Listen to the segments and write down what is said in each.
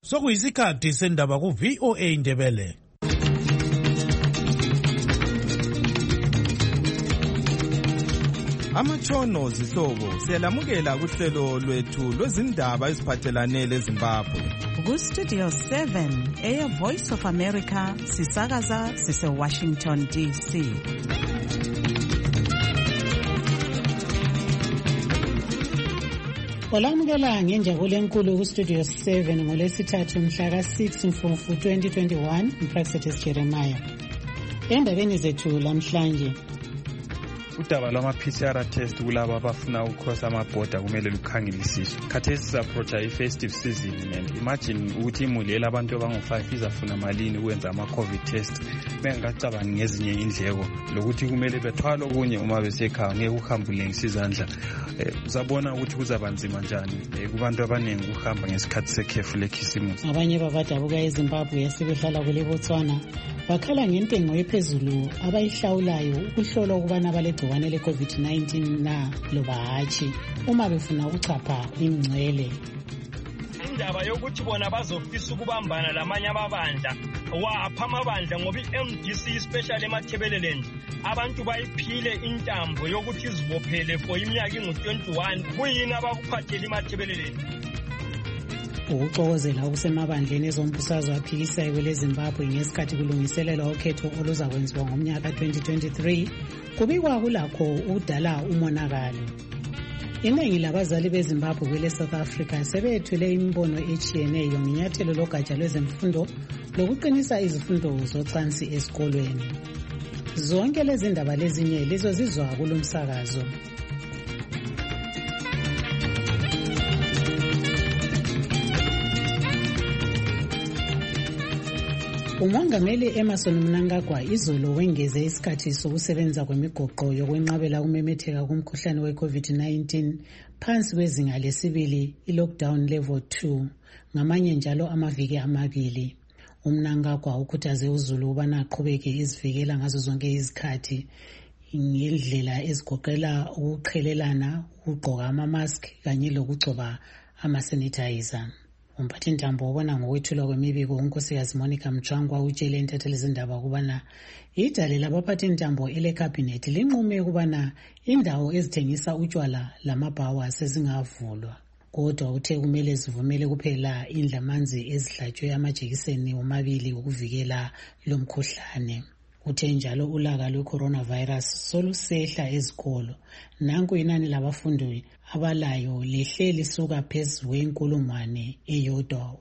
Sokuyisikhathi sendaba ku VOA Indebele. Amatshono zihlobo siyalamukela kuhlelo lwethu lwezindaba eziphathelane leZimbabwe. Ku Studio 7 Air Voice of America sisakaza sise Washington DC. Olamukela ngenjabulo enkulu ku Studio 7 ngolwesithathu mhla ka-6 Mfumfu 2021 uProfessor Jeremiah. Endabeni zethu lamhlanje udaba lwama-PCR test kulabo abafuna ukukhosa amabhoda kumele lukhangelisiswe. Khathesi siapproacha i-festive season and imagine ukuthi imuli elabantu abangu-5 izafuna malini ukwenza ama-COVID test bengakacabangi ngezinye indleko lokuthi kumele bethwala okunye uma besekhaya ngeke uhambulengisa izandla. Uzabona ukuthi kuzaba nzima njani kubantu abaningi ukuhamba ngesikhathi sekhefu lekhisimusi. Abanye babadabuka eZimbabwe yasebehlala kule Botswana bakhala ngentengo ephezulu abayihlawulayo ukuhlola ukubana balegcikwane le-COVID-19 na loba hatshi uma befuna ukuchapha imingcele. Indaba yokuthi bona bazofisa ukubambana lamanye amabandla wapha amabandla ngoba i-MDC especially eMathebeleland abantu bayiphile intambo yokuthi izibophele for iminyaka ingu-21 kuyini abakuphathela iMathebeleland. Ukuxokozela okusemabandleni ezombusazwe aphikisayo kweleZimbabwe ngesikhathi kulungiselelwa ukhetho oluzakwenziwa ngomnyaka 2023 kubikwa kulakho udala umonakalo. Iningi labazali beZimbabwe kwele South Africa sebethwele imibono etshiyeneyo ngenyathelo logatsha lwezemfundo lokuqinisa izifundo zocansi esikolweni. Zonke lezi ndaba lezinye lizozizwa kulomsakazo. Umongameli Emmerson Mnangagwa izolo wengeze isikhathi sokusebenza kwemigoqo yokwenqabela ukumemetheka kumkhuhlane we-COVID-19 phansi kwezinga lesibili i-lockdown level 2 ngamanye njalo amaviki amabili. Umnangagwa ukhuthaze uZulu ubana aqhubeke izivikela ngazo zonke izikhathi ngendlela ezigoqela ukuqhelelana, ukugqoka ama-mask kanye lokugcoba ama-sanitizer. Umphathintambo ubona ngokwethulwa kwemibiko unkosikazi Monica Mchangwa utshele intatheli zindaba ukubana idale labaphathintambo elekhabhinethi linqume ukubana indawo ezithengisa utshwala lamabhawa sezingavulwa. Kodwa uthe kumele zivumele kuphela indlamanzi ezihlatshwe amajekiseni omabili ukuvikela lo mkhuhlane. Uthe njalo ulaka lwe-coronavirus solusehla ezikolo. Nanku inani labafundi abalayo lehle lisuka phezu kwenkulungwane eyodwa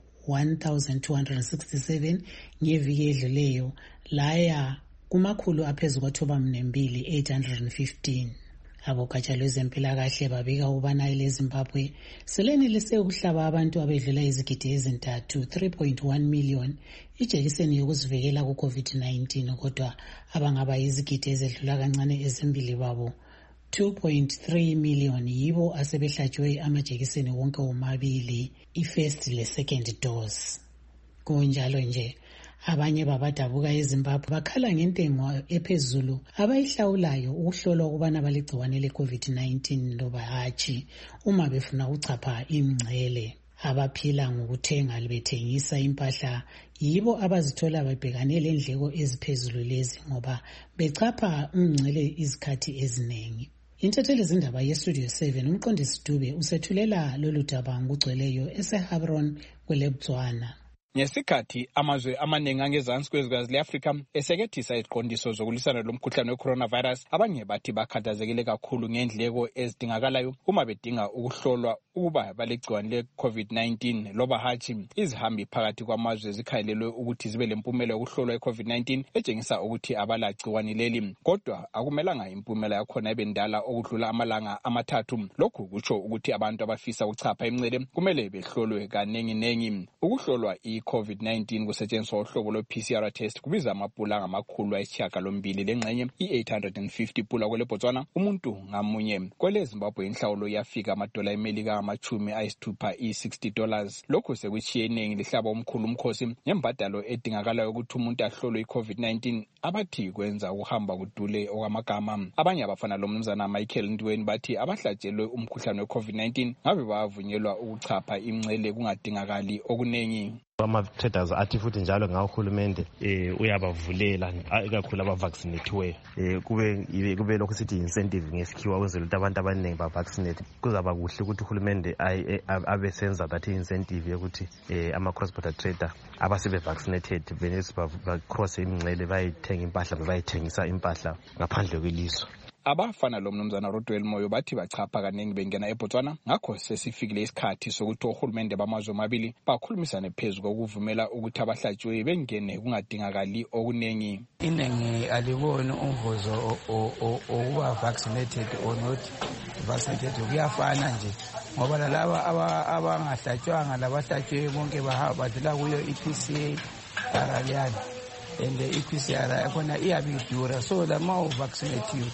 1267 ngeviki edluleyo laya kumakhulu aphezu kwa-2,200 815. Abogatsha lwezempilakahle babika ukubana eleZimbabwe selenelise ukuhlaba abantu abedlula izigidi ezintathu 3.1 million ijekiseni yokuzivikela ku-COVID-19 kodwa abangaba izigidi ezedlula kancane ezimbili babo 2.3 million yibo asebehlatshwe amajekiseni wonke womabili i-first le-second dose. Kunjalo nje abanye babadabuka eZimbabwe bakhala ngentengo ephezulu abayihlawulayo ukuhlolwa ukubana balegcikwane le-COVID-19 loba hatshi uma befuna ukuchapha imingcele. Abaphila ngokuthenga bethengisa impahla yibo abazithola bebhekane lendleko eziphezulu lezi ngoba bechapha umngcele izikhathi eziningi. Intatheli zindaba yeStudio 7 umqondisi Dube usethulela lolu daba ngokugcweleyo eseHabron kwele Botswana. Ngesikhathi amazwe amaningi angezansi kwezikazi le-Afrika esekethisa iziqondiso zokulisana lomkhuhlane we-coronavirus, abanye bathi bakhathazekile kakhulu ngendleko ezidingakalayo uma bedinga ukuhlolwa ukuba balegciwane le-COVID-19 loba hatshi. Izihambi phakathi kwamazwe zikhalelwe ukuthi zibe lempumela yokuhlolwa i-COVID-19 etshengisa ukuthi abalagciwane leli, kodwa akumelanga impumela yakhona ibe ndala okudlula amalanga amathathu. Lokhu kutsho ukuthi abantu abafisa ukuchapha imingcele kumele behlolwe kanenginengi. Ukuhlolwa i-COVID-19 kusetshenziswa uhlobo lwe-PCR test kubiza amapula ngamakhulu ayisishiyagalombili lengxenye i-850 pula kwele Botswana umuntu ngamunye. Kwele Zimbabwe inhlawulo yafika amadola emelika $60 $60. Lokhu sekutshiye iningi lihlaba omkhulu umkhosi ngembadalo edingakalayo ukuthi umuntu ahlolwe i-COVID-19 abathi kwenza ukuhamba kudule okwamagama. Abanye abafana lo mnumzana Michael Ndweni bathi abahlatshelwe umkhuhlane we-COVID-19 ngabe bavunyelwa ukuchapha imingcele kungadingakali okunengi. Ama-traders athi futhi njalo ngahulumende uyabavulela ikakhulu abavaccinathiweyo kube lokhu sithi incentive ngesikhiwa ukwenzela ukuthi abantu abaningi bavaccinate. Kuzaba kuhle ukuthi uhulumende abesenza that incentive yokuthi ama-cross border trader abasebe-vaccinated benesi bacross imingcele bayithenga impahla bayithengisa impahla ngaphandle kwelizwe. Abafana lo mnumzana Rodwell Moyo bathi bachapha kaningi bengena eBotswana, ngakho sesifikile isikhathi sokuthi ohulumende bamazwe amabili bakhulumisane phezu kokuvumela ukuthi abahlatshiwe bengene kungadingakali okuningi. Inengi aliboni umvuzo okuba vaccinated or not vaccinated kuyafana nje, ngoba laba abangahlatshwanga labahlatshiwe bonke badlula kuyo i-PCA araliyana, and i-PCR khona iyabe idura, so lama uvaccinatiwe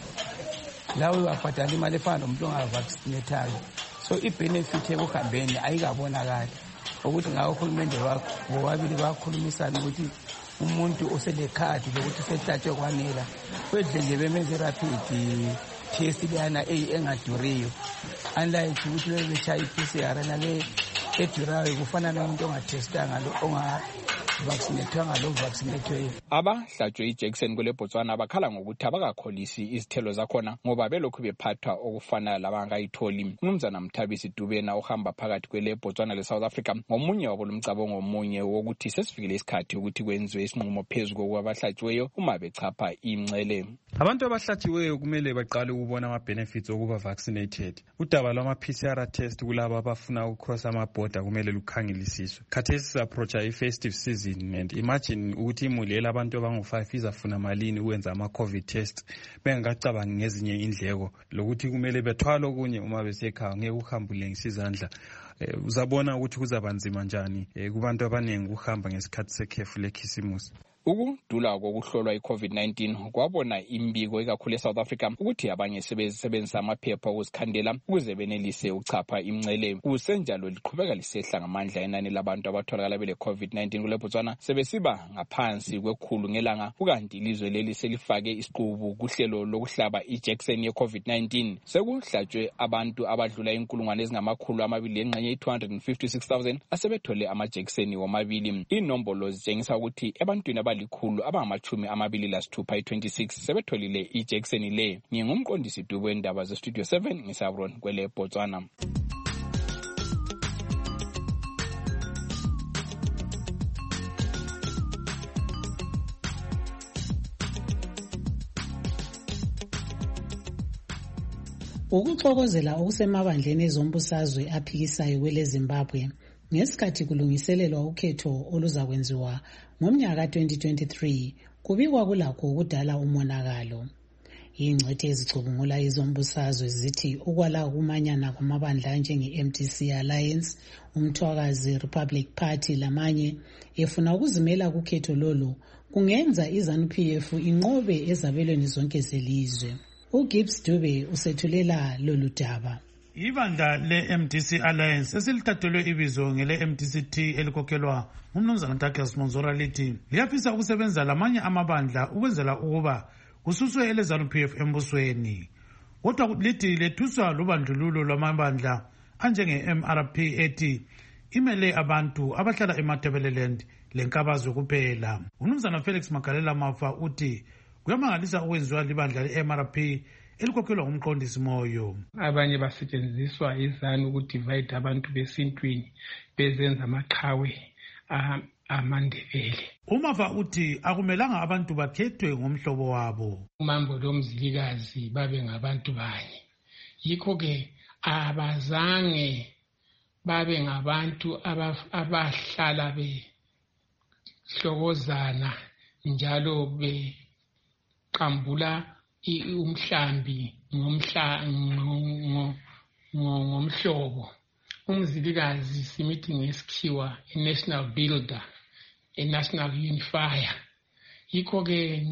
lawe wabhadala imali efana nomuntu ongavaccinathayo, so i-benefit ekuhambeni ayikabonakali ukuthi ngawo uhulumende bobabili bakhulumisana ukuthi umuntu oselekhadi lokuthi usehlatshwe kwanela kwedle nje bemenze rapid test leyana engaduriyo, unlike ukuthi bebeshaya i-PCR nale edurayo kufana nomuntu ongathestanga ongavaccinatwanga lo vaccinatweyo. Abahlatshwe iJackson kule Botswana bakhala ngokuthi abakakholisi izithelo zakhona ngoba belokhu bephathwa okufana labangayitholi. Umnumzana Mthabisi Dubena ohamba phakathi kwele Botswana le South Africa ngomunye wabo lomcabango omunye wokuthi sesifikile isikhathi ukuthi kwenziwe isinqumo phezu kwabahlatshiweyo uma bechapha imncele. Abantu abahlatshiweyo kumele baqale ukubona ama-benefits okuba vaccinated. Udaba lwama-PCR test kulabo abafuna ukucross ama-border kumele lukhangelisiswe. Khathesi siapproacha i-festive season and imagine ukuthi imuli abantu abangu-5 izafuna malini ukwenza ama-COVID test bengakacabangi ngezinye indleko lokuthi kumele bethwala okunye uma besekhaya ngeke uhambulengisa izandla. Uzabona ukuthi kuzaba nzima njani kubantu abaningi ukuhamba ngesikhathi sekhefu lekhisimusi. Ukudula kokuhlolwa i-COVID-19 kwabona imbiko ikakhulu eSouth Africa ukuthi abanye sebenzisa amaphepha okuzikhandela ukuze benelise ukuchapha imncele. Kusenjalo liqhubeka lisehla ngamandla inani labantu abatholakala bele COVID-19 kule Botswana sebesiba ngaphansi kwekhulu ngelanga, ukanti ilizwe leli selifake isiqubu kuhlelo lokuhlaba iJackson ye-COVID-19. Sekuhlatshwe abantu abadlula inkulungwane ezingamakhulu amabili lenqenye 256,000 asebethole amaJackson womabili. Inombolo zitshengisa ukuthi ebantwini likhulu abangamachumi amabili lasithupha i-26 sebetholile iJackson le. Ngingumqondisi Dubu wendaba ze-Studio 7 ngisabron kwele Botswana. Ukuxokozela okusemabandleni ezombusazwe aphikisayo kwele Zimbabwe ngesikhathi kulungiselelwa ukhetho oluzakwenziwa ngomnyaka 2023 kubikwa kulakho ukudala umonakalo. Ingcwethi ezicubungula izombusazwe zithi ukwala ukumanyana kwamabandla njenge-MDC Alliance, umthwakazi Republic Party lamanye efuna ukuzimela kukhetho lolu kungenza iZANU-PF inqobe ezabelweni zonke zelizwe. uGibbs Dube usethulela lolu daba. Ibandla le-MDC Alliance esilithathelwe ibizo ngele-MDCT elikhokhelwa ngumnumzana Douglas Monzora lithi liyafisa ukusebenza lamanye amabandla ukwenzela ukuba kususwe eleZANU-PF embusweni. Kodwa lithi lethuswa lubandlululo lwamabandla anjenge-MRP ethi imele abantu abahlala eMatabeleland lenkabazwe kuphela. Umnumzana Felix Magalela Mafa uthi kuyamangalisa ukwenziwa libandla le-MRP elikhokhelwa ngumqondisi Moyo. Abanye basetshenziswa izanu ukudivide abantu besintwini bezenza amaqhawe amandebele. Umafa uthi akumelanga abantu bakhethwe ngomhlobo wabo. Umambo lomzilikazi babe ngabantu banye. Yikho ke abazange babe ngabantu abahlala behlokozana njalo beqambula umhlambi ngomhlobo. Umzilikazi simithi ngesikhiwa i-national builder, a-national unifier. Yikho ke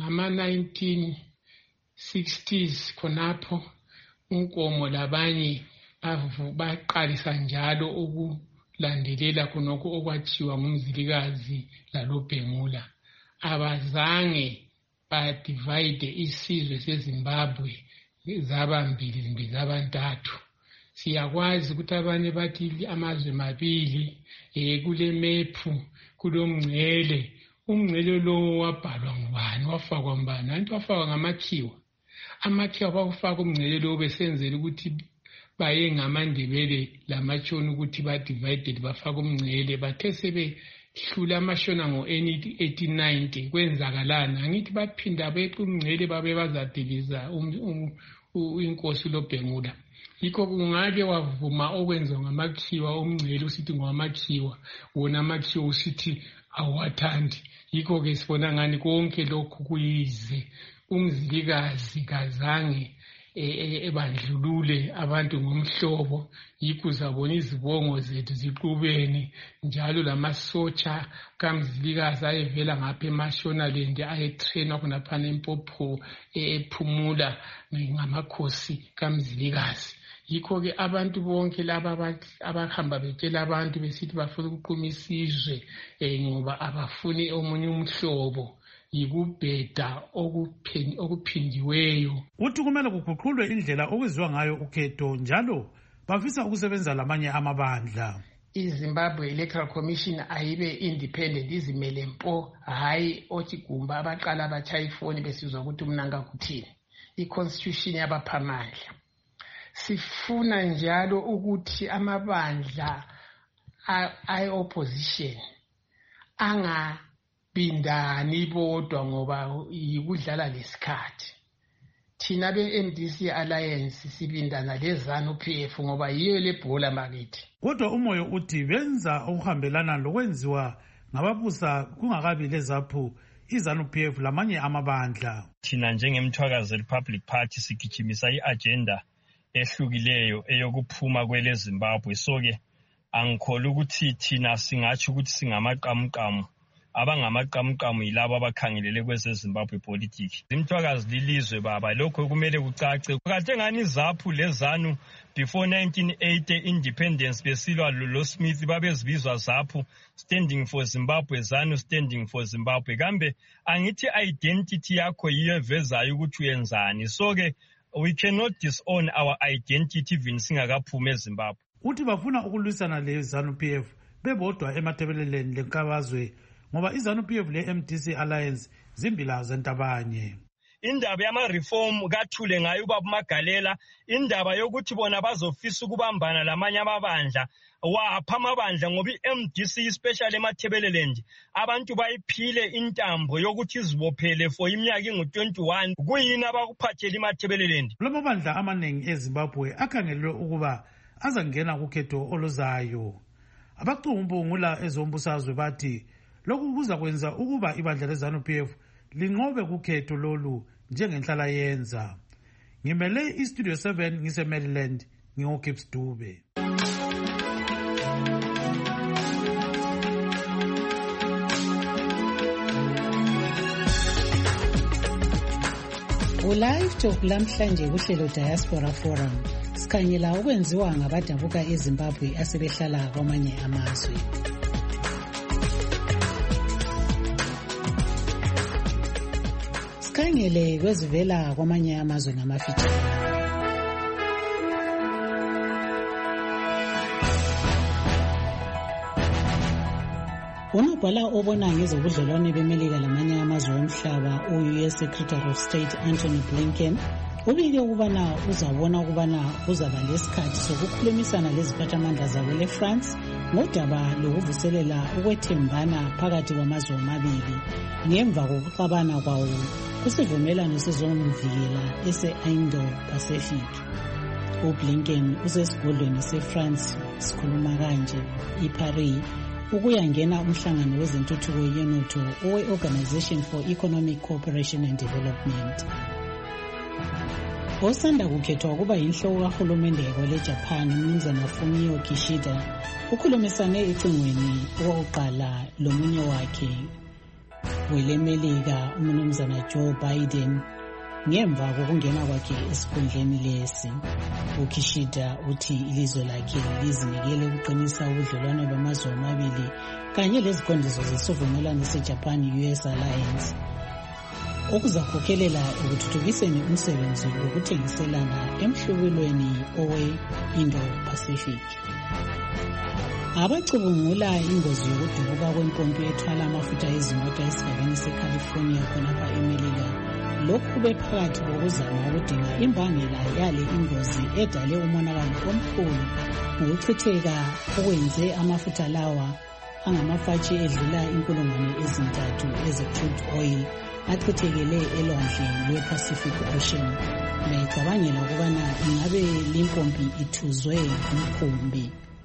ngama-1960s khonapho uNkomo labanye baqalisa njalo ukulandelela khonokho okwathiwa ngumzilikazi laLobhengula. Abazange badivide isizwe seZimbabwe zaba mbili zabantathu. siyakwazi ukuthi abanye bathi amazwe mabili kule mephu kulomngcele. Umngcele lo wabhalwa ngubani, wafakwa ngubani? Anti wafakwa ngamakhiwa. Amakhiwa bakufaka umngcele lo besenzela ukuthi baye ngamaNdebele lamatshona ukuthi ba-divided bafaka umngcele. Bathe sebehlula amashona ngo-1890 kwenzakalana. Angithi baphinda beqa umngcele babe bazadiliza inkosi loBhengula. Yikho kungake wavuma okwenziwa ngamakhiwa umngcele usithi ngowamakhiwa, wona amakhiwa usithi awathandi. Yikho-ke sibona ngani konke lokhu kuyize umzilikazi kazange ebandlulule abantu ngomhlobo. Yikho uzabona izibongo zethu ziqubene njalo lamasotsha kamzilikazi ayevela ngapha eMashonaland ayetrenwa khonaphana eMpopho ephumula ngamakhosi kamzilikazi. Yikho-ke abantu bonke laba abahamba betshela abantu besithi bafuna ukuquma isizwe ngoba abafuni omunye umhlobo, yikubheda okuphindiweyo. Uthi kumele kuguqulwe indlela okwenziwa ngayo ukhetho njalo bafisa ukusebenza lamanye amabandla. iZimbabwe Electoral Commission ayibe independent, izimele mpo, hayi othi gumba abaqala batshaya ifoni besizwa ukuthi umnanga kuthini. I-constitution yabaphamandla. Sifuna njalo ukuthi amabandla ay-opposition angabindani bodwa ngoba yikudlala lesikhathi. Thina be-MDC Alliance sibindana leZANU-PF ngoba yiyo lebhola makithi. Kodwa umoyo uthi benza okuhambelana lokwenziwa ngababusa kungakabi lezaphu iZANU-PF lamanye amabandla. Thina njengemthwakazi Republic Party sigijimisa i-agenda ehlukileyo eyokuphuma kwele Zimbabwe. So-ke angikholwa ukuthi thina singatsho ukuthi singamaqamuqamu. Abangamaqamuqamu yilabo abakhangelele kwezeZimbabwe politics. Imthwakazi lilizwe baba, lokho kumele kucace. Kade ngani izaphu leZANU before 1980 independence besilwa lo Smith babezibizwa zaphu standing for Zimbabwe, ZANU standing for Zimbabwe. Kambe angithi identity yakho yiyo evezayo ukuthi uyenzani. So-ke we cannot disown our identity even singakaphuma eZimbabwe. Uthi bafuna ukulwisana leZANU-PF bebodwa emathebeleleni lenkabazwe ngoba iZANU-PF le-MDC Alliance zimbila zentabanye. Indaba yama-reform kathule ngayo ubaba Magalela, indaba yokuthi bona bazofisa ukubambana lamanye amabandla, wapha amabandla ngoba i-MDC especially emathebeleland abantu bayiphile intambo yokuthi izibophele for iminyaka ingu-21. Kuyini abakuphathela imathebeleland? Lamabandla amaningi eZimbabwe akhangelelwe ukuba azangena kukhetho oluzayo. Abacumbungula ezombusazwe bathi lokhu kuza kwenza ukuba ibandla leZANU-PF linqobe kukhetho lolu njengenhlala yenza. Ngimele iStudio 7 ngise-Maryland, ngingoKips Dube. Ulive Talk lamhlanje kuhlelo Diaspora Forum. Sikhangela okwenziwa ngabadabuka eZimbabwe asebehlala kwamanye amazwe. Sikhangele kwezivela kwamanye amazwe ngamafitshane. Unobhala obona ngezobudlelwane beMelika lamanye amazwe omhlaba u-US Secretary of State Anthony Blinken ubike ukubana uzabona ukubana uzaba lesikhathi sokukhulumisana leziphathamandla zabo leFrance ngodaba lokuvuselela ukwethembana phakathi kwamazwe amabili ngemva kokuxabana kwawo kusivumelwano sezomvikela ese-Indo-Pacific. uBlinken usesigodlweni seFrance sikhuluma kanje iParis ukuyangena umhlangano wezentuthuko yenotho owe-Organization for Economic Cooperation and Development. Osanda kukhethwa kuba yinhloko kahulumende kwele-Japan uMnumzana Fumio Kishida ukhulumisane ecingweni okokuqala lomunye wakhe weleMelika uMnumzana Joe Biden ngemva kokungena kwakhe esikhundleni lesi. uKishida uthi ilizwe lakhe lizinikele ukuqinisa ubudlelwano bamazwe amabili kanye leziqondiso zesivumelwano seJapan-US Alliance. okuzakhokhelela ekuthuthukiseni umsebenzi wokuthengiselana emhlubulweni owe-Indo-Pacific. Abacubungula ingozi yokudubuka kwempompi ethwala amafutha ezimoto esigabeni seCalifornia khonapha eMelika lokhu bephakathi kokuzama ukudinga imbangela yale ingozi edale umonakalo omkhulu ngokuchitheka okwenze amafutha lawa angamafatshi edlula 3,000 eze-crude oil achithekele elwandle lwe-Pacific Ocean. Beyicabangela ukubana ingabe limpompi ithuzwe umkhumbi.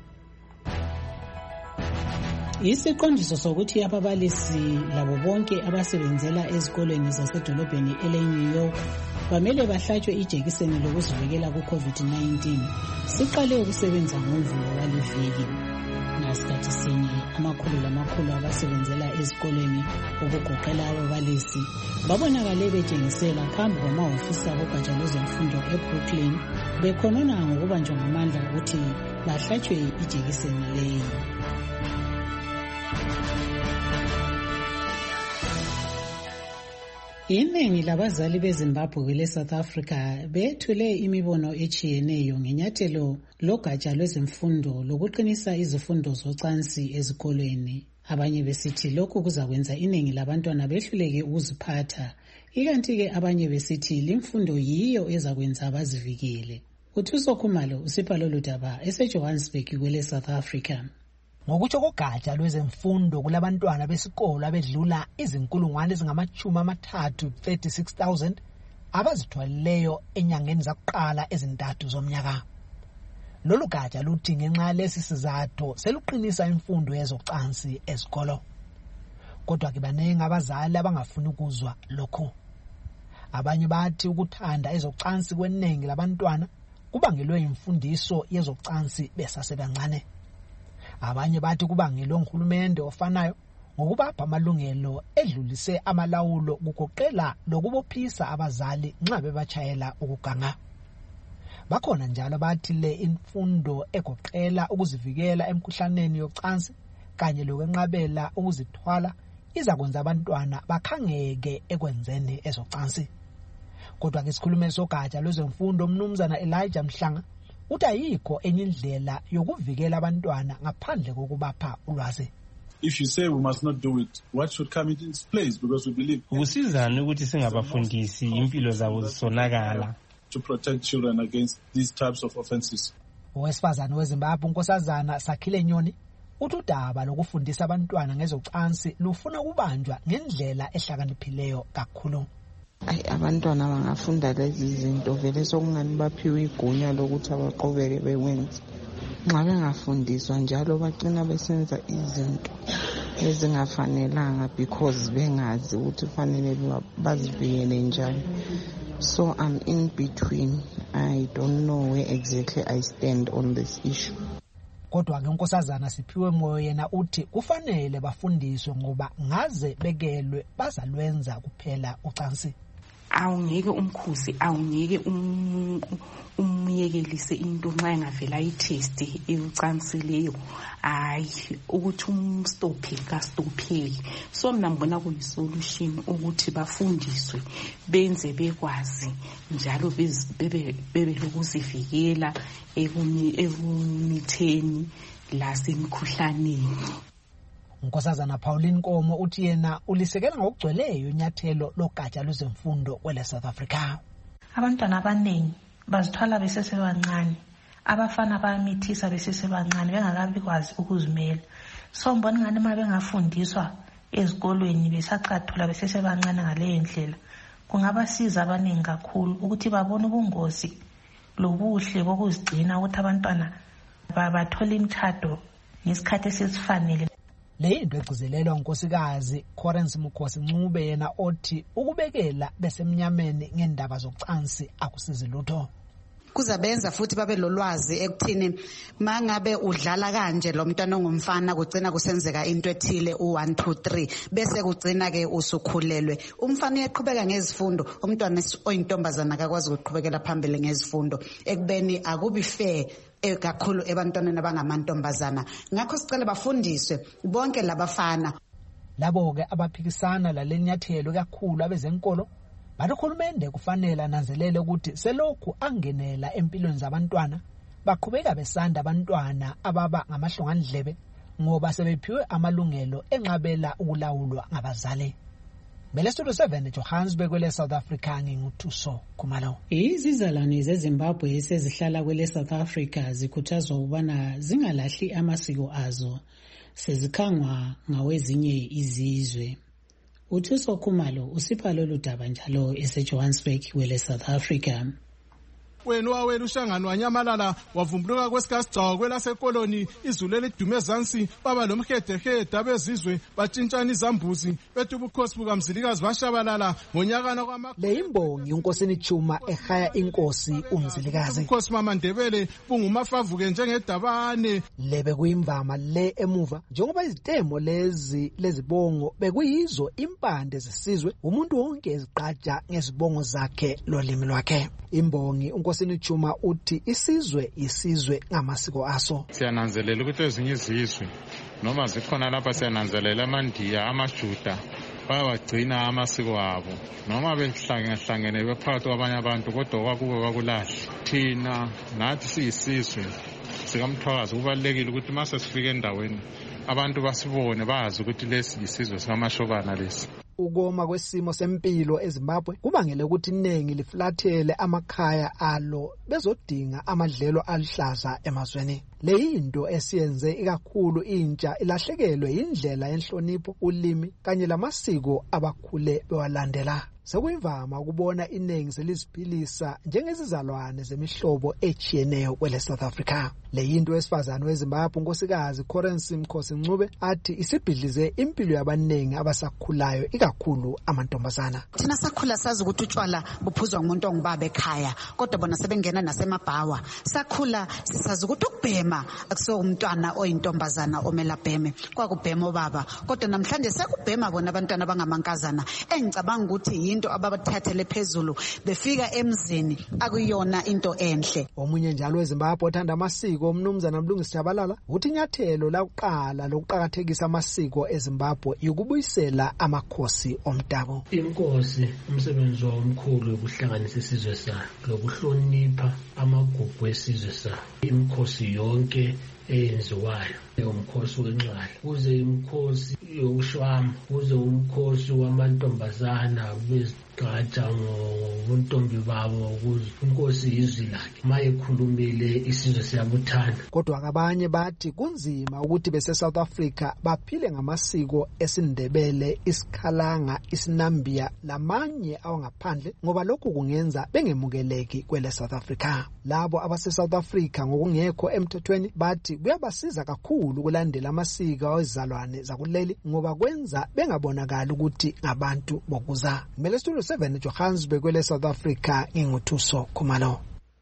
Isiqondiso sokuthi ababalisi labo bonke abasebenzela ezikolweni zasedolobheni ele-New York bamele bahlatshwe ijekiseni lokuzivikela ku-COVID-19 siqale ukusebenza ngoMvulo waliviki. Ngasikhathi sinye amakhulu abasebenzela ezikolweni okugoqela ababalisi babonakale betshengisela phambi kwamahhovisi abogatsha lwezemfundo eBrooklyn bekhonona ngokubanjwa ngamandla ukuthi bahlatshwe ijekiseni leyi. Iningi labazali beZimbabwe kwele South Africa bethule imibono echiyeneyo ngenyathelo logatsha lwezemfundo lokuqinisa izifundo zocansi ezikolweni. Abanye besithi lokhu kuzakwenza iningi labantwana behluleke ukuziphatha, ikanti-ke abanye besithi limfundo yiyo ezakwenza bazivikele. UThuso Khumalo usipha lolu daba eseJohannesburg kwele South Africa. Ngokutsho kogatsha lwezemfundo kulabantwana besikolo abedlula 36,000 abazithwalileyo enyangeni zakuqala ezintathu zomnyaka. Lolu gatsha luthi ngenxa lesi sizathu seluqinisa imfundo yezocansi ezikolo. Kodwa ke baningi abazali abangafuni ukuzwa lokho. Abanye bathi ukuthanda ezocansi kweningi labantwana kubangelwe imfundiso yezocansi besasebancane. Abanye bathi kubangelwe nguhulumende ofanayo ngokubapha amalungelo edlulise amalawulo kugoqela lokubophisa abazali nxa bebachayela ukuganga. Bakhona njalo bathi le imfundo egoqela ukuzivikela emkhuhlaneni yocansi kanye lokwenqabela ukuzithwala izakwenza abantwana bakhangeke ekwenzeni ezocansi. Kodwa ke isikhulumi sogatsha lwezemfundo umnumzana Elijah Mhlanga uthi ayikho enye indlela yokuvikela abantwana ngaphandle kokubapha ulwazi. If you say we must not do it, what should come in its place? Because we believe ukusizana ukuthi singabafundisi impilo zabo zisonakala to protect children against these types of offenses. Owesifazane weZimbabwe unkosazana Sakhile Nyoni uthi udaba lokufundisa abantwana ngezocansi lufuna ukubanjwa ngendlela ehlakaniphileyo kakhulu. Abantwana bangafunda lezi zinto vele sokungani baphiwe igunya lokuthi abaqhubeke bewenze. Nxa bengafundiswa njalo bagcina besenza izinto ezingafanelanga because bengazi ukuthi fanele bazivikele njani. So I'm in between. I don't know where exactly I stand on this issue. Kodwa ke unkosazana Siphiwe Moyo yena uthi kufanele bafundiswe ngoba ngaze bekelwe bazalwenza kuphela ucansi. Awungeke umkhuzi awungeke umyekelise into nxa engavela i-test eyocansileyo hayi ukuthi umstophe kastopheki. So mina ngibona kuyisolution ukuthi bafundiswe benze bekwazi njalo bebe lokuzivikela ekumitheni lasemkhuhlaneni. Unkosazana Pauline Nkomo uthi yena ulisekela ngokugcweleyo inyathelo logatsha lwezemfundo kwele South Africa. Abantwana abaningi bazithwala besesebancane, abafana bayamithisa besesebancane bengakabi kwazi ukuzimela. So mbona ngani uma bengafundiswa ezikolweni besacathula besesebancane ngale ndlela kungabasiza abaningi kakhulu ukuthi babone ubungozi lobuhle bokuzigcina ukuthi abantwana bathole imithado ngesikhathi esesifanele. Le into egcizelelwa unkosikazi Correns Mukhosi Ncube yena othi ukubekela besemnyameni ngendaba zocansi akusizi lutho. Kuzabenza futhi babe lolwazi ekuthini mangabe udlala kanje lo mntwana ongumfana kugcina kusenzeka into ethile u1 2 3 bese kugcina ke usukhulelwe. Umfana uyaqhubeka ngezifundo, umntwana oyintombazana akakwazi ukuqhubekela phambili ngezifundo ekubeni akubi fair kakhulu ebantwaneni abangamantombazana. Ngakho sicela bafundiswe bonke labafana. Labo-ke abaphikisana laleli nyathelo kakhulu abezenkolo bathi uhulumende kufanele ananzelele ukuthi selokhu angenela empilweni zabantwana baqhubeka besanda abantwana ababa ngamahlongandlebe ngoba sebephiwe amalungelo enqabela ukulawulwa ngabazali. Studio 7 Johannesburg kwele South Africa nginguThuso Khumalo. Izizalwane zeZimbabwe esezihlala kwele South Africa zikhuthazwa ukubana zingalahli amasiko azo sezikhangwa ngawezinye izizwe. uThuso Khumalo usipha lolu daba njalo eseJohannesburg kwele South Africa. Wena wawela uhlangano wanyamalala wavumbuluka kwesikasigcawu kwelasekoloni izulu elidume ezansi baba lomhedehede abezizwe batshintshana izambuzi bethi ubukhosi bukamzilikazi bashabalala ngonyakana le imbongi unkosini Chuma ehaya inkosi umzilikazi. Ubukhosi maMandebele bungumafavuke njengedabane lebe kuyimvama le emuva njengoba izitemo lezibongo bekuyizo impande zesizwe umuntu wonke eziqaja ngezibongo zakhe lolimi lwakhe. Imbongi unkosini Chuma uthi isizwe ngamasiko aso. Siyananzelela ukuthi ezinye izizwe noma zikhona lapha siyananzelela amandiya amaJuda bayawagcina amasiko abo noma behlangene bephakathi kwabanye abantu kodwa kwakubo bakulahla. Thina nathi siyisizwe sikamthwakazi kubalulekile ukuthi mase sifike endaweni abantu basibone bazi ukuthi lesi isizwe sikamashobana lesi. Ukoma kwesimo sempilo eZimbabwe kubangele ukuthi iningi liflathele amakhaya alo bezodinga amadlelo alihlaza emazweni. Leyinto esiyenze ikakhulu intsha ilahlekelwe indlela yenhlonipho ulimi kanye lamasiko abakhule bewalandela. Sekuyivama ukubona iningi seliziphilisa njengezizalwane zemihlobo echiyeneyo kwele South Africa. Leyinto wesifazane weZimbabwe unkosikazi Corensi Mkhosi Ncube athi isibhidlize impilo yabaningi abasakhulayo ikakhulu amantombazana. Thina sakhula sazi ukuthi utshwala buphuzwa ngumuntu ongubaba ekhaya kodwa bona sebengena nasemabhawa. Sakhula sisazi ukuthi ukubhema akusiwo umntwana oyintombazana omela bheme kwakubhema obaba kodwa namhlanje sekubhema bona abantwana abangamankazana engicabanga ukuthi into ababathathele phezulu befika emzini akuyona into enhle. Omunye njalo weZimbabwe othanda amasiko umnumzana Mlungisi Jabalala uthi inyathelo lakuqala lokuqhakathekisa amasiko eZimbabwe yokubuyisela amakhosi omdabu. Inkosi umsebenzi omkhulu ukuhlanganisa isizwe sakhe lokuhlonipha amagugu esizwe sakhe. Imikhosi yonke eyenziwayo umkhosi wenxala kuze imikhosi yokushwama kuze umkhosi wamantombazana bezigqaja ngobuntombi babo kuze inkosi izwi lakhe mayekhulumile isizwe siyabuthanda. Kodwa abanye bathi kunzima ukuthi bese South Africa baphile ngamasiko esindebele isikhalanga isinambia lamanye awangaphandle ngoba lokhu kungenza bengemukeleki kwele South Africa. Labo abase South Africa ngokungekho emthethweni bathi kuyabasiza kakhulu ukulandela amasiko awezizalwane zakuleli ngoba kwenza bengabonakala ukuthi ngabantu bokuza. Studio 7 Johannesburg kwele South Africa nginguThuso Khumalo.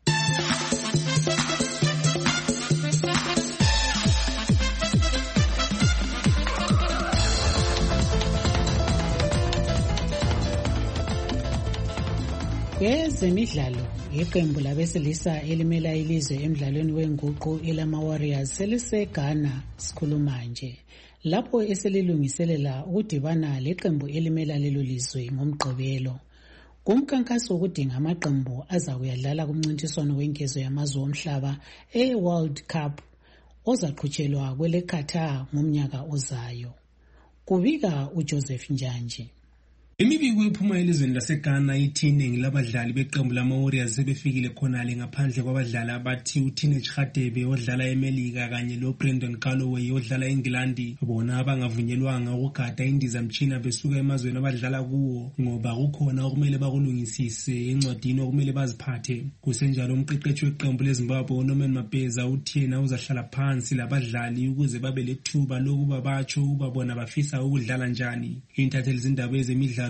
Kwezemidlalo iqembu labesilisa elimela ilizwe emidlalweni wenguqu elama-Warriors seliseGhana sikhuluma nje lapho eselilungiselela ukudibana leqembu elimela lelo lizwe ngomgqibelo. Kumkhankaso wokudinga amaqembu azakuyadlala kumncintiswano wenkezo yamazwe omhlaba e-World Cup ozaqhutshelwa kwele Qatar ngomnyaka ozayo. Kubika uJoseph Njanje. Imibiko ephuma elizweni laseGhana ithi iningi labadlali beqembu lama-Warriors sebefikile khonale ngaphandle kwabadlali abathi uTeenage Khadebe odlala eMelika kanye loBrandon Galloway odlala eNgilandi bona abangavunyelwanga ukugada indizamtshina besuka emazweni abadlala kuwo ngoba kukhona okumele bakulungisise encwadini okumele baziphathe. Kusenjalo umqeqeshi weqembu leZimbabwe uNorman Mabheza uthi yena uzahlala phansi labadlali ukuze babe lethuba lokuba batsho ukuba bona bafisa ukudlala njani. Intatheli zindaba ezemidlalo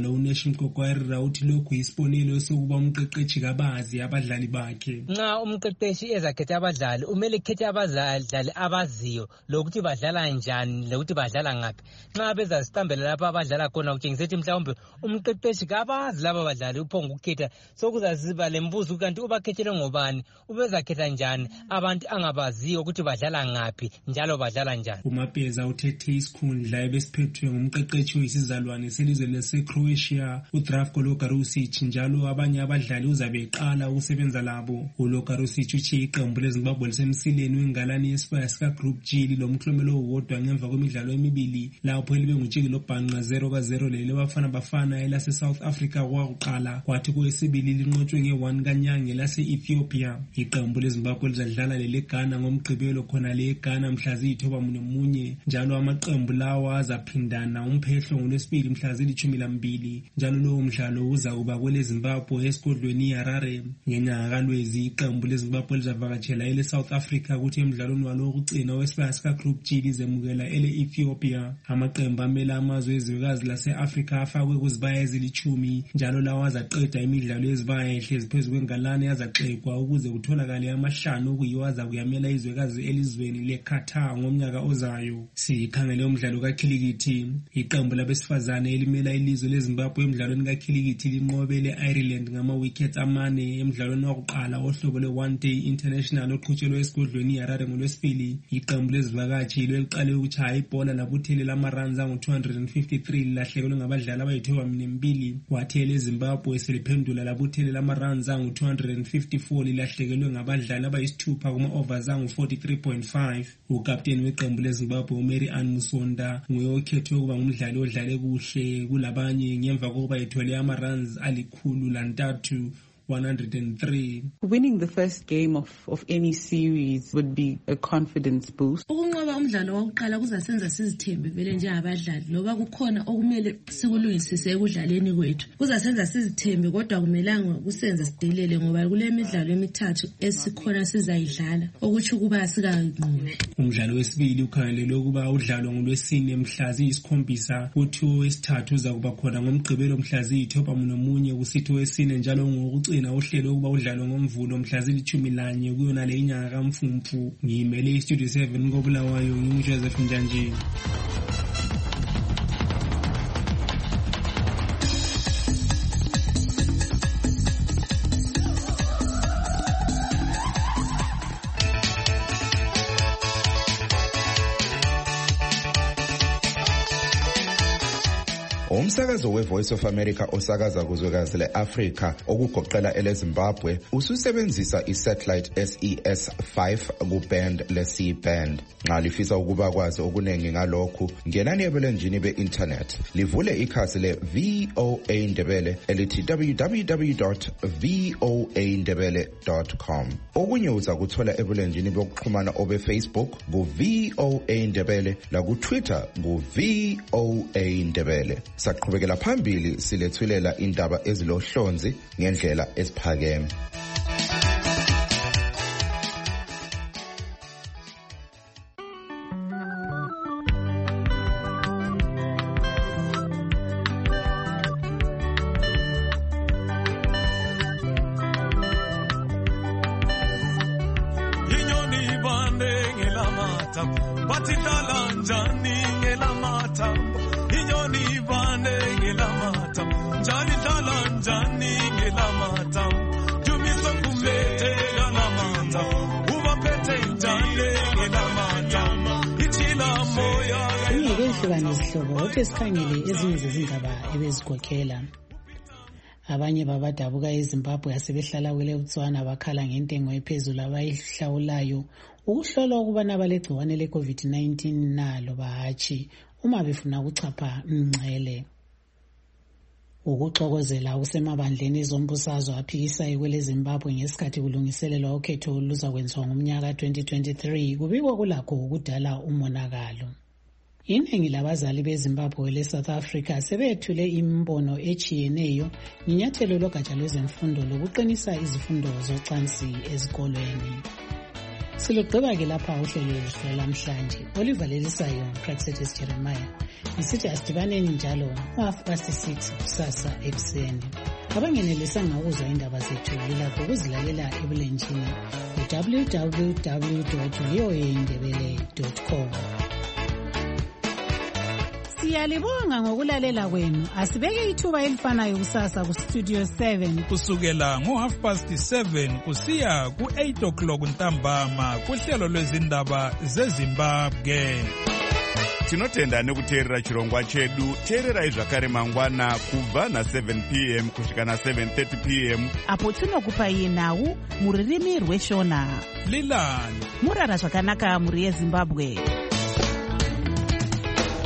wezemidlalo uNation Mqokwari uthi lokhu yisibonelo sokuba umqeqeshi kabazi abadlali bakhe. Nxa umqeqeshi ezakhetha abadlali umele ekhethe abadlali abaziyo lokuthi badlala njani lokuthi badlala ngaphi. Nxa bezasitambela lapha abadlala khona kutshengisa ukuthi mhlawumbe umqeqeshi kabazi laba badlali uphonga ukukhetha sokuzaziba lembuzo kanti ubakhethele ngobani ubezakhetha njani abantu angabaziyo ukuthi badlala ngaphi njalo badlala njani. uMapeza uthethe isikhundla ebesiphethwe ngumqeqeshi oyisizalwane selizwe laseCroatia uDravko Logarusic njalo abanye abadlali uzabe eqala ukusebenza labo. uLogarusic uthi iqembu leZimbabwe lisemsileni wengalani yesibaya sikaGroup G lomklomelo owodwa ngemva kwemidlalo emibili lapho libe ngutshiki lobhanqa 0-0 lelo Bafana elase-South Africa kwakuqala kwathi kwesibili linqotshwe nge-1 kaNyange lase-Ethiopia. iqembu leZimbabwe lizadlala leGhana ngomgqibelo khona leGhana mhla ziyi-9 njalo amaqembu lawa azaphindana umphehlo ngolwesibili mhla zili-12 njalo lowo mdlalo uzakuba kweleZimbabwe esigodlweni iHarare. ngenyanga kaLwezi iqembu leZimbabwe lizavakatshela ele-South Africa kuthi emdlalweni walo wokugcina wesibaya sikaGroup G lizemukela ele-Ethiopia. amaqembu amele amazwe ezwekazi lase-Africa afakwe kuzibaya ezili-10 njalo lawo azaqeda imidlalo yezibaya ehlezi phezu kwengalane azaxegwa ukuze kutholakale ama5 okuyiwo azakuyamela izwekazi elizweni leQatar ngomnyaka ozayo. sikhangele umdlalo kakhilikithi iqembu labesifazane elimela ilizwe leZimbabwe emdlalweni kakhilikithi linqobele Ireland ngama-wickets 4 emdlalweni wakuqala ohlobo lwe-One Day International oqhutshelwe esigodlweni iHarare ngolwesibili. iqembu lezivakatshi liqale ukutshaya ibhola labuthelela ama-runs angu-253 lilahlekelwe ngabadlali abayi-12 kwathi eleZimbabwe seliphendula labuthelela ama-runs angu-254 lilahlekelwe ngabadlali abayisithupha kuma-overs angu-43.5. ukapteni weqembu leZimbabwe uMary Ann Musonda nguye okhethwe ukuba ngumdlali odlale kuhle kulabanye ngemva kokuba ethole ama-runs 103. Winning the first game of any series would be a confidence boost. Ukunqoba umdlalo wokuqala kuzasenza sizithembe vele njengabadlali loba kukhona okumele sikulungisise ekudlaleni kwethu. Kuzasenza sizithembe kodwa kumelanga kusenze sidelele ngoba kule midlalo emithathu esikhona sizayidlala okuthi kuba sikanqobi. Umdlalo wesibili ukhangelelwe ukuba udlalwa ngolwesine mhla ziyisi-7 kuthi owesithathu uzakuba khona ngomgqibelo mhla ziyi-9 kusithi owesine njalo ngokucina uhlelo ukuba udlalwe ngomvulo mhla zili-11 kuyona le inyanga kaMfumfu. ngiyimele iStudio 7 koBulawayo nginguJoseph Njanjini. Umsakazo weVoice of America osakaza kuzwekazi le-Afrika okugoqela eleZimbabwe ususebenzisa isatellite SES-5 kuband le-C-band. Nxa lifisa ukuba kwazi okuningi ngalokhu, ngenani ebulenjini be-internet. Livule ikhasi le-VOA Ndebele elithi www.voandebele.com. Okunye uzakuthola ebulenjini bokuxhumana obe-Facebook ku-VOA Ndebele laku-Twitter ku-VOA Ndebele. Saqhubekela phambili silethulela indaba ezilohlonzi ngendlela esiphakeme. Sikhangele ezinye zezindaba ebezikhokhela. Abanye babadabuka eZimbabwe asebehlala kwele Botswana bakhala ngentengo ephezulu abayihlawulayo ukuhlola ukubana balegciwane le-COVID-19 nalo bahatshi uma befuna ukuchapha umngcele. Ukuxokozela kusemabandleni ezombusazwe aphikisayo kwele Zimbabwe ngesikhathi kulungiselelwa ukhetho oluzakwenziwa ngomnyaka 2023 kubikwa kulakho ukudala umonakalo. Iningi labazali beZimbabwe le-South Africa sebethule imbono echiyeneyo ngenyathelo logatsha lwezemfundo lokuqinisa izifundo zocansi ezikolweni. Silugqiba-ke lapha uhlelo lwethu lwamhlanje olivalelisayo Praxedes Jeremiah. Ngisithi asidibaneni njalo 6:30 kusasa ekuseni. Abangenelisanga ukuzwa indaba zethu lilakho ukuzilalela ebulenjini www.voaindebele.com. Siyalibonga ngokulalela kwenu. Asibeke ithuba elifanayo kusasa ku Studio 7 kusukela ngo7:30 kusiya ku8 o'clock ntambama kuhlelo lwezindaba zeZimbabwe. Tinotenda nekuteerera chirongwa chedu. Teererai zvakare mangwana kubva na7 p.m. kusvika na7:30 p.m. apo tinokupai nhau muririmi rweshona. Lilani murara zvakanaka muri yeZimbabwe.